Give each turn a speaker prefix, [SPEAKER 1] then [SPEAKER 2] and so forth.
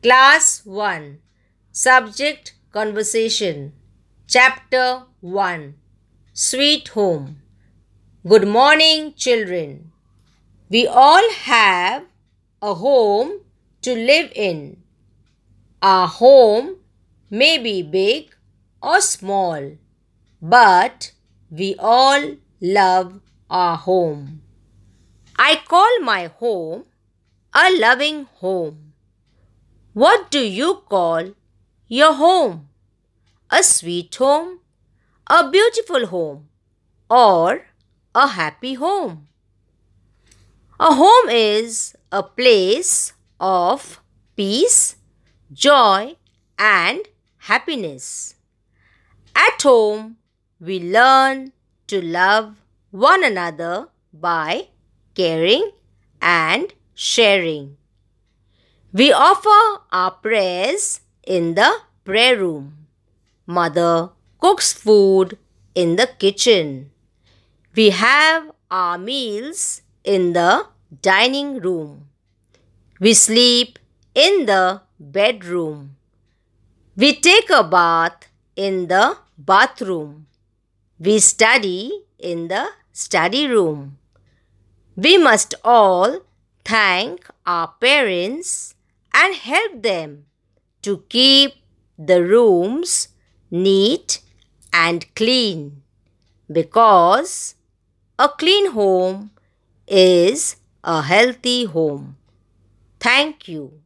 [SPEAKER 1] Class 1 Subject Conversation Chapter 1 Sweet Home. Good morning, children. We all have a home to live in. Our home may be big or small, but we all love our home. I call my home a loving home. What do you call your home? A sweet home, a beautiful home, or a happy home? A home is a place of peace, joy, and happiness. At home, we learn to love one another by caring and sharing. We offer our prayers in the prayer room. Mother cooks food in the kitchen. We have our meals in the dining room. We sleep in the bedroom. We take a bath in the bathroom. We study in the study room. We must all thank our parents and help them to keep the rooms neat and clean, because a clean home is a healthy home. Thank you.